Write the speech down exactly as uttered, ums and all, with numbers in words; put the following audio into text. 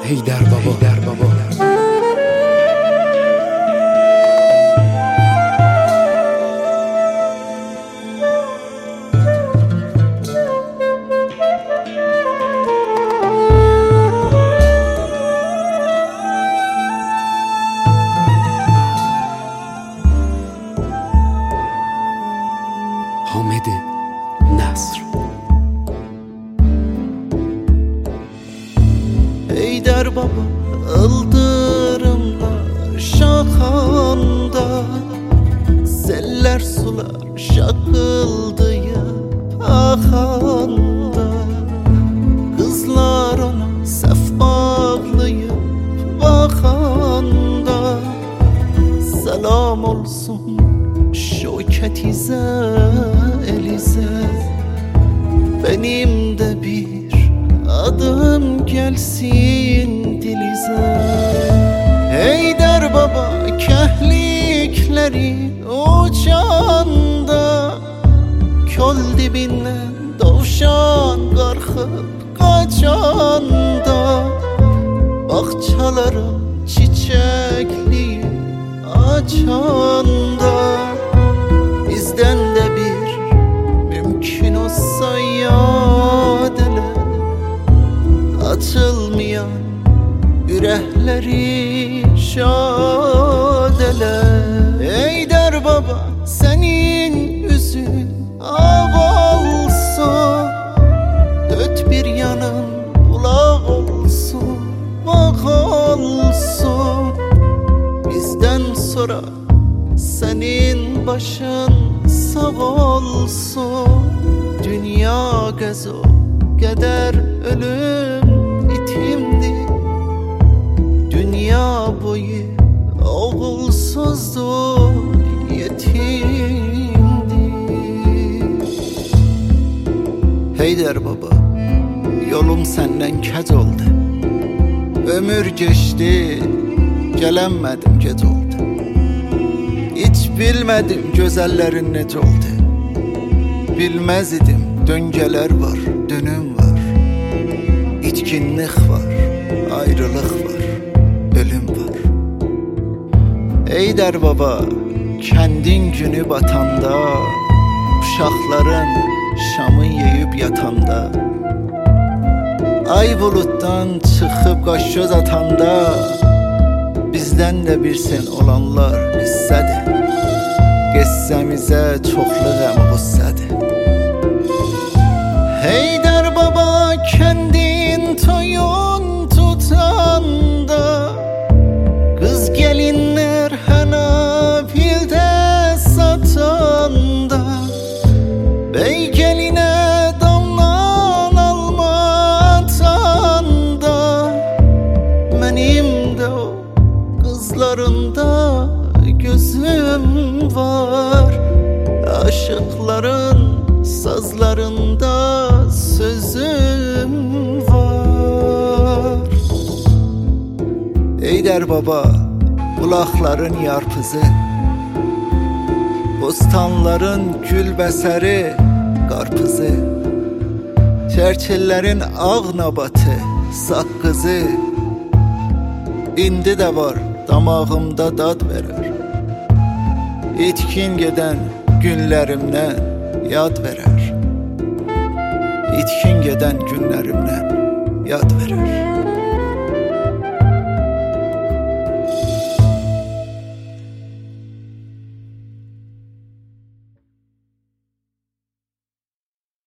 Heydər baba, Heydər baba. Hamid Nasr. Heydər baba, ıldırımlar şaxanda, seller sular şakıldayıp axanda, kızlar ona saf bağlayıp baxanda, selam olsun şöketize elize, benim de bir adım gelsin dilize. Heydər baba, kəhliklərin uçanda, köl dibindən dovşan qarxıb qaçanda, bağçalarım çiçəkliyib açanda, bizden de bir mümkün olsa yad elə, açılmayan ürəkləri şad elə. Heydər baba, senin üzün ağ olsun, dört bir yanın bulaq olsun, bağ olsun, bizden sonra senin başın sağ olsun. Dünya qəzo qədər ölüm itimdi, dünya boyu oğulsuzdur, yetimdi. Heydər baba, yolum səndən kəc oldu, ömür geçti, gələnmədim gec oldu. Hiç bilmedim güzellerin necə oldu, bilmez idim döngələr var, dönüm var, itkinlik var, ayrılıq var, ölüm var. Heydər baba, kendin günü batanda, uşaqların şamı yeyib yatanda, ay bulutdan çıxıb qaş göz atanda, bizden de bir sen olanlar qıssadır, qıssəmizə çoxluq əm qıssədir. Heydər baba, kendin toyun tutanda, kız gelinler hənafildə satanda, bey geline damlan alma atanda, mənim də o kızlarında gözüm var, aşıkların sazlarında sözüm var. Heydər baba, bulaqların yarpızı, bostanların gülbəsəri qarpızı, çərçillərin ağ nabatı saqqızı, indi de var damağımda dad verer, itkin geden günlerimden yad verer, itkin geden günlerimden yad verer.